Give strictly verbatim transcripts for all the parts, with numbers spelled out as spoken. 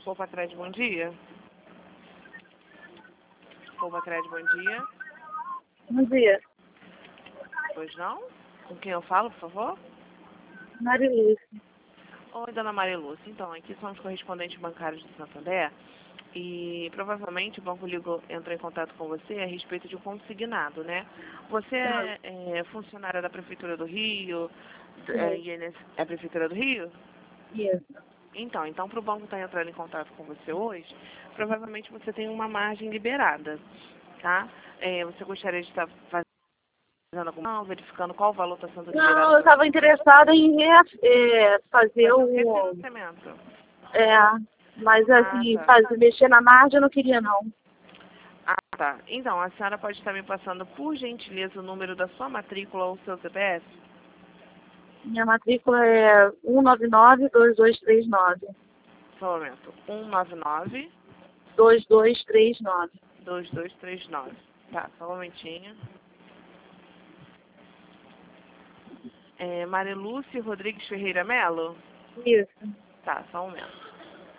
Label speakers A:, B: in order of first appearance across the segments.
A: Poupa-Crédito, bom dia. Poupa-Crédito, bom dia.
B: Bom dia.
A: Pois não? Com quem eu falo, por favor?
B: Mariluz.
A: Oi, dona Maria Lúcia. Então, aqui somos correspondentes bancários do Santander e provavelmente o Banco Ligou entrou em contato com você a respeito de um consignado, né? Você é, é funcionária da Prefeitura do Rio, é, I N S é a Prefeitura do Rio?
B: Isso.
A: Então, então para o banco estar entrando em contato com você hoje, provavelmente você tem uma margem liberada, tá? É, você gostaria de estar fazendo alguma, verificando qual valor está sendo liberado?
B: Não, eu estava interessada em re- é, fazer o...
A: refinanciamento.
B: É, mas assim,
A: Ah, tá.
B: fazer, mexer na margem eu não queria não.
A: Ah, tá. Então, a senhora pode estar me passando, por gentileza, o número da sua matrícula ou seu C P F?
B: Minha matrícula é um nove nove, dois dois três nove.
A: Só um momento. um nove nove,
B: dois dois três nove.
A: dois dois três nove. Tá, só um momentinho. É, Marilúcia Rodrigues Ferreira Melo?
B: Isso.
A: Tá, só um momento.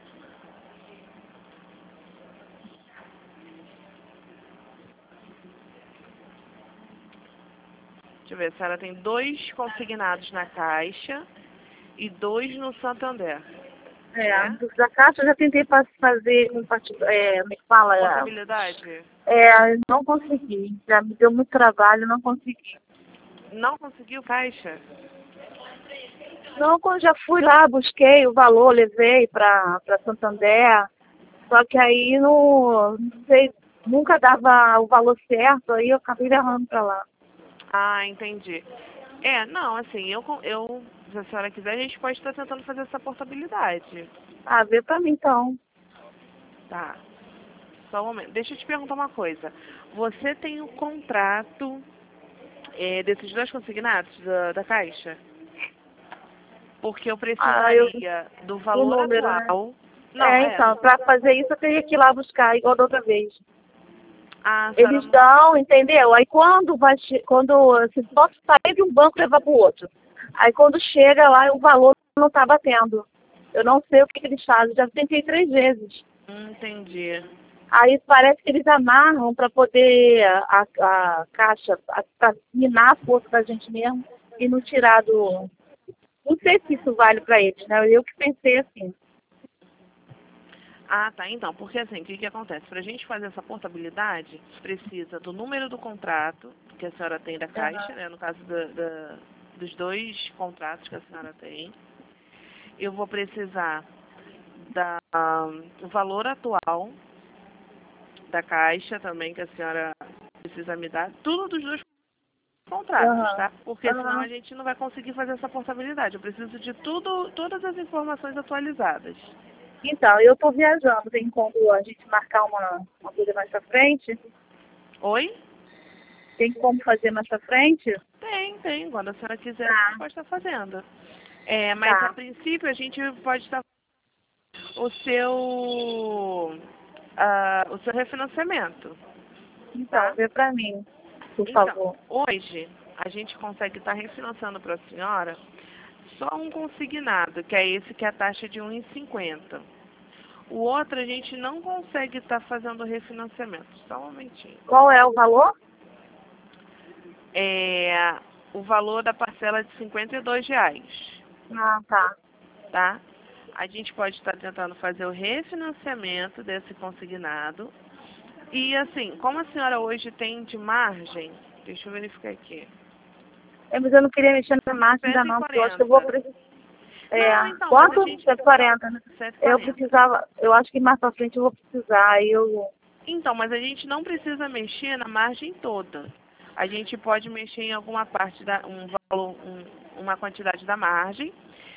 A: Deixa eu ver, a senhora tem dois consignados na Caixa e dois no Santander.
B: É,
A: Né?
B: da Caixa eu já tentei fa- fazer um partido, é, como é que fala? É,
A: Portabilidade?
B: é, não consegui. Já me deu muito trabalho, não consegui.
A: Não conseguiu Caixa?
B: Não, quando já fui lá, busquei o valor, levei para Santander, só que aí não, não sei, nunca dava o valor certo, aí eu acabei errando para lá.
A: Ah, entendi. É, não, assim, eu, con- eu, se a senhora quiser, a gente pode estar tentando fazer essa portabilidade.
B: Ah, vê para mim então.
A: Tá. Só um momento. Deixa eu te perguntar uma coisa. Você tem o contrato é, desses dois consignados da, da Caixa? Porque eu
B: Ah, eu,
A: precisaria do
B: o
A: valor
B: número, né?
A: atual. Não,
B: É,
A: é.
B: então, para fazer isso eu teria que ir lá buscar, igual da outra vez.
A: A senhora
B: Eles
A: não.
B: dão, entendeu? Aí quando vai, che- quando se posso sair de um banco e levar para o outro. Aí quando chega lá, o valor não está batendo. Eu não sei o que, que eles fazem, já tentei três vezes.
A: Entendi.
B: Aí parece que eles amarram para poder a, a caixa, para minar a força da gente mesmo e não tirar do... Não sei se isso vale para eles, né? Eu que pensei assim.
A: Ah, tá. Então, porque assim, o que, que acontece? Para a gente fazer essa portabilidade, precisa do número do contrato que a senhora tem da Caixa, né? No caso da, da, dos dois contratos que a senhora tem. Eu vou precisar da, do valor atual da Caixa também, que a senhora precisa me dar. Tudo dos dois contratos,
B: Aham.
A: tá? Porque senão
B: Aham.
A: a gente não vai conseguir fazer essa portabilidade. Eu preciso de tudo, todas as informações atualizadas.
B: Então, eu estou viajando, tem como a gente marcar uma, uma coisa mais pra frente?
A: Oi?
B: Tem como fazer mais pra frente?
A: Tem, tem. Quando a senhora quiser, a
B: Tá,
A: gente pode estar fazendo. É, mas a
B: tá.
A: princípio a gente pode estar o seu ah, o seu refinanciamento,
B: Então,
A: tá?
B: vê pra mim, por
A: Então,
B: favor.
A: hoje a gente consegue estar refinanciando para a senhora só um consignado, que é esse que é a taxa de um e cinquenta. O outro a gente não consegue estar fazendo refinanciamento. Só um momentinho.
B: Qual é o valor?
A: É o valor da parcela de cinquenta e dois reais.
B: Ah, tá.
A: Tá? A gente pode estar tentando fazer o refinanciamento desse consignado. E assim, como a senhora hoje tem de margem, deixa eu verificar aqui.
B: É, mas eu não queria mexer na margem ainda não, porque eu acho que eu vou
A: cento e quarenta.
B: precisar. É,
A: Não, então, mas a
B: quanto?
A: gente...
B: cento e quarenta, né?
A: cento e
B: Eu
A: quarenta.
B: precisava, eu acho que mais pra frente eu vou precisar, aí eu...
A: Então, mas a gente não precisa mexer na margem toda. A gente pode mexer em alguma parte, da, um valor, um, uma quantidade da margem.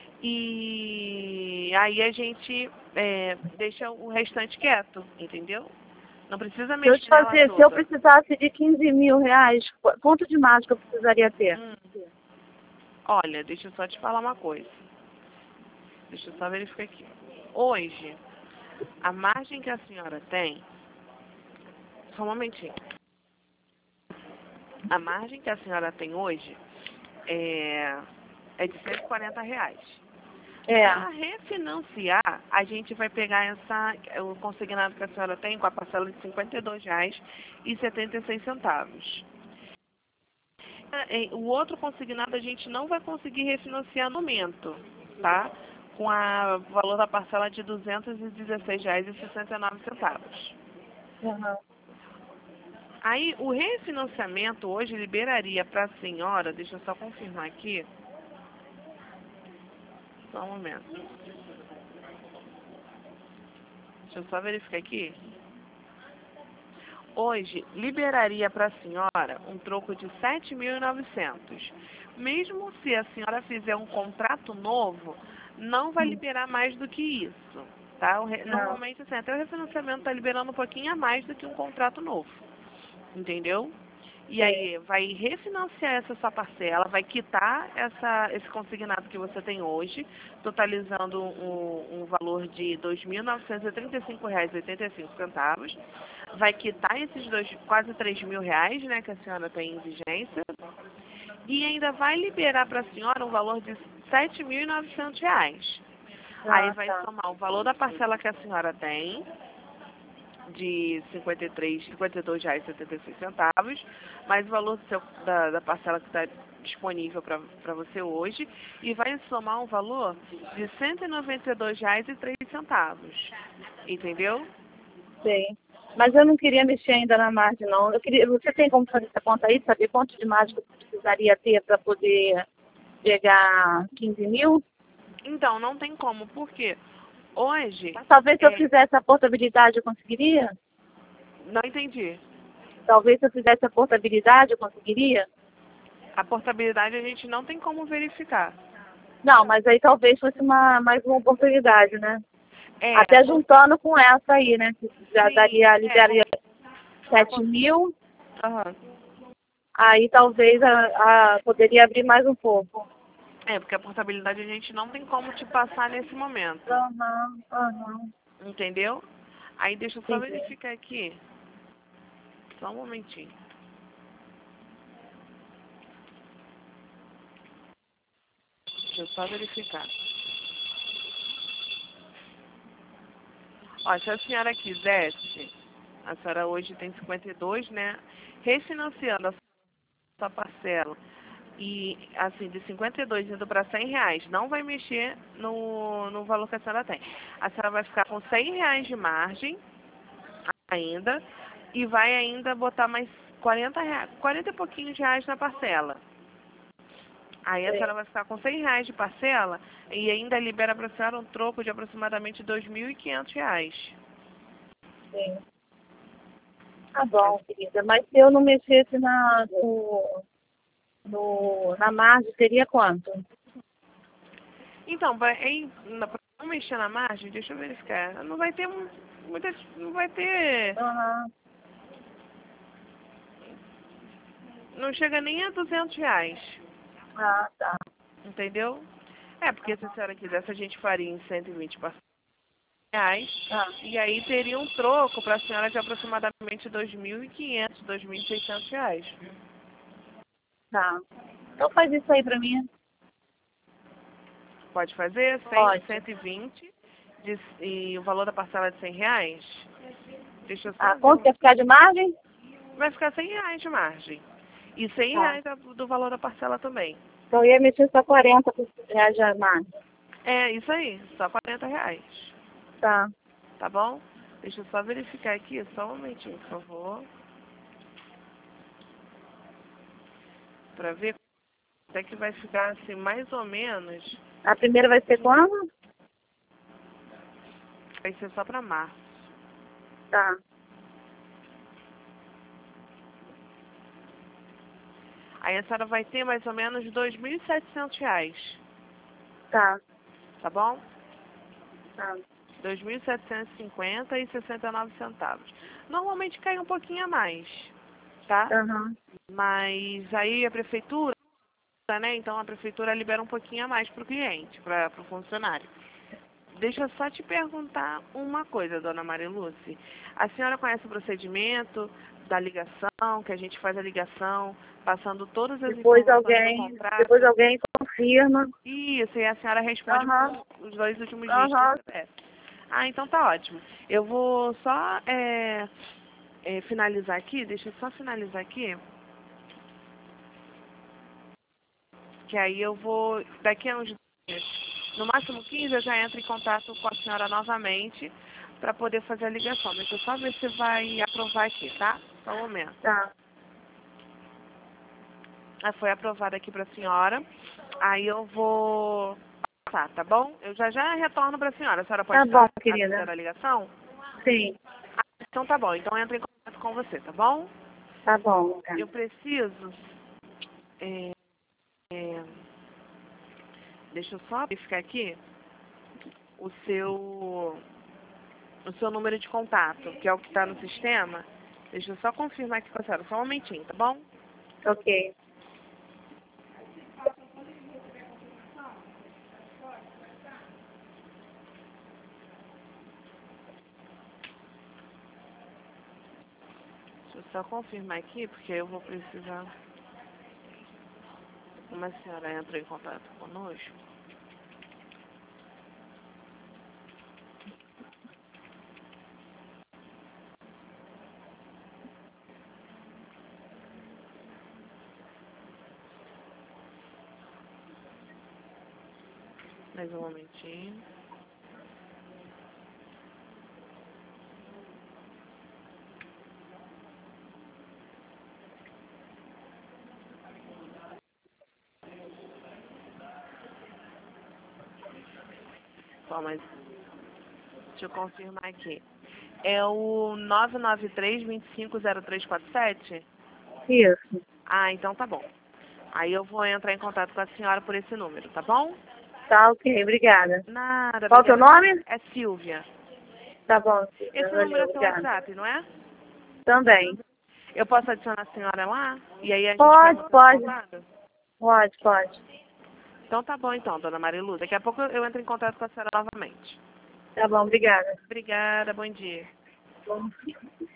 A: E aí a gente é, deixa o restante quieto, entendeu? Não precisa
B: Se eu te
A: mexer nela
B: fazer, se eu
A: toda.
B: precisasse de quinze mil reais, qu- quanto de margem que eu precisaria ter?
A: Hum. Olha, deixa eu só te falar uma coisa. Deixa eu só verificar aqui. Hoje, a margem que a senhora tem... Só um momentinho. A margem que a senhora tem hoje é, é de cento e quarenta reais.
B: É.
A: Para refinanciar, a gente vai pegar essa, o consignado que a senhora tem com a parcela de cinquenta e dois reais e setenta e seis centavos. O outro consignado a gente não vai conseguir refinanciar no momento, tá? Com o valor da parcela de duzentos e dezesseis reais e sessenta e nove centavos.
B: Uhum.
A: Aí, o refinanciamento hoje liberaria para a senhora, deixa eu só confirmar aqui, só um momento. Deixa eu só verificar aqui. Hoje, liberaria para a senhora um troco de sete mil e novecentos. Mesmo se a senhora fizer um contrato novo, não vai liberar mais do que isso, tá? O re... Normalmente, assim, até o refinanciamento está liberando um pouquinho a mais do que um contrato novo, entendeu? E aí, vai refinanciar essa sua parcela, vai quitar essa, esse consignado que você tem hoje, totalizando um, um valor de dois mil novecentos e trinta e cinco reais e oitenta e cinco centavos. Vai quitar esses dois, quase três mil reais, né, que a senhora tem em vigência. E ainda vai liberar para a senhora um valor de sete mil e novecentos reais. Ah, aí vai tá. somar o valor da parcela que a senhora tem, de cinquenta e três, cinquenta e dois reais e setenta e seis centavos, mais o valor do seu, da, da parcela que está disponível para você hoje, e vai somar um valor de cento e noventa e dois reais e três centavos. Entendeu?
B: Sim. Mas eu não queria mexer ainda na margem, não. Eu queria, você tem como fazer essa conta aí, saber quanto de margem eu precisaria ter para poder pegar quinze mil?
A: Então, não tem como, por quê? Hoje...
B: Mas talvez se
A: é...
B: eu fizesse a portabilidade eu conseguiria?
A: Não entendi.
B: Talvez se eu fizesse a portabilidade eu conseguiria?
A: A portabilidade a gente não tem como verificar.
B: Não, mas aí talvez fosse uma, mais uma oportunidade, né?
A: É,
B: Até
A: por...
B: juntando com essa aí, né? Que já
A: Sim,
B: daria,
A: é,
B: liberaria
A: com...
B: sete mil.
A: Uhum.
B: Aí talvez a, a, poderia abrir mais um pouco.
A: É, porque a portabilidade a gente não tem como te passar nesse momento.
B: Aham, aham.
A: Entendeu? Aí deixa eu só
B: Entendi.
A: verificar aqui. Só um momentinho. Deixa eu só verificar. Ó, se a senhora quisesse, a senhora hoje tem cinquenta e dois, né? Refinanciando a sua parcela e, assim, de cinquenta e dois indo para cem reais, não vai mexer no, no valor que a senhora tem. A senhora vai ficar com cem reais de margem ainda e vai ainda botar mais quarenta reais, quarenta e pouquinhos reais na parcela. Aí a senhora vai ficar com cem reais de parcela e ainda libera para a senhora um troco de aproximadamente dois mil e quinhentos reais.
B: Sim. Tá bom, querida. Mas se eu não mexesse na, no, no, na margem, seria quanto?
A: Então, para não mexer na margem, deixa eu verificar. Não vai ter muitas. Não vai ter.
B: Uhum.
A: Não chega nem a duzentos reais.
B: Ah, tá.
A: Entendeu? É, porque se a senhora quisesse, a gente faria em cento e vinte reais.
B: Ah.
A: E aí teria um troco para a senhora de aproximadamente dois mil e quinhentos, dois mil e seiscentos reais.
B: Tá. Então faz isso aí pra mim.
A: Pode fazer?
B: Pode.
A: cento e vinte de, e o valor da parcela de cem reais? Deixa eu só
B: Ah,
A: ver.
B: quanto quer ficar de margem?
A: Vai ficar cem reais de margem. E cem reais do valor da parcela também.
B: Então eu ia mexer só quarenta reais de margem.
A: É, isso aí. Só quarenta reais.
B: Tá.
A: Tá bom? Deixa eu só verificar aqui. Só um momentinho, por favor. Pra ver até que vai ficar assim, mais ou menos.
B: A primeira vai ser quando?
A: Vai ser só pra março.
B: Tá.
A: Aí a senhora vai ter mais ou menos dois mil e setecentos reais.
B: Tá.
A: Tá bom?
B: Tá.
A: dois mil setecentos e cinquenta e sessenta e nove centavos. Normalmente cai um pouquinho a mais, tá?
B: Uhum.
A: Mas aí a prefeitura, né? Então a prefeitura libera um pouquinho a mais para o cliente, para o funcionário. Deixa eu só te perguntar uma coisa, dona Maria Lúcia. A senhora conhece o procedimento da ligação, que a gente faz a ligação, passando todas as
B: Depois
A: informações
B: alguém,
A: do contrato?
B: depois alguém confirma.
A: Isso, e a senhora responde
B: Uhum.
A: com os dois últimos dígitos
B: Aham.
A: do C P F. Ah, então tá ótimo. Eu vou só é, é, finalizar aqui, deixa eu só finalizar aqui. Que aí eu vou, daqui a uns dias, no máximo quinze, eu já entro em contato com a senhora novamente para poder fazer a ligação. Deixa eu só ver se vai aprovar aqui, tá? Só um momento.
B: Tá.
A: Ah, foi aprovada aqui para a senhora. Aí eu vou passar, tá bom? Eu já já retorno para a senhora. A senhora pode
B: Tá
A: estar
B: bom, querida.
A: atendendo a ligação?
B: Sim.
A: Ah, então tá bom. Então eu entro em contato com você, tá bom?
B: Tá bom. Tá.
A: Eu preciso... É, é, deixa eu só verificar aqui o seu, o seu número de contato, que é o que está no sistema. Deixa eu só confirmar aqui com a senhora. Só um momentinho, tá bom?
B: Ok.
A: Deixa eu só confirmar aqui, porque eu vou precisar... Como a senhora entrou em contato conosco... Mais um momentinho. Só mais... Deixa eu confirmar aqui. É o nove nove três, dois cinco zero três quatro sete?
B: Isso.
A: Ah, então tá bom. Aí eu vou entrar em contato com a senhora por esse número, tá bom?
B: Tá ok. Obrigada.
A: Nada,
B: Qual o teu
A: obrigada.
B: nome?
A: É Silvia.
B: Tá bom, Silvia.
A: Esse
B: Valeu.
A: número é seu
B: Obrigada.
A: WhatsApp, não é?
B: Também.
A: Eu posso adicionar a senhora lá? E aí a gente
B: Pode,
A: pergunta
B: pode.
A: do lado?
B: Pode, pode.
A: Então tá bom então, dona Marilu. Daqui a pouco eu entro em contato com a senhora novamente.
B: Tá bom, obrigada.
A: Obrigada, bom dia.
B: Bom dia.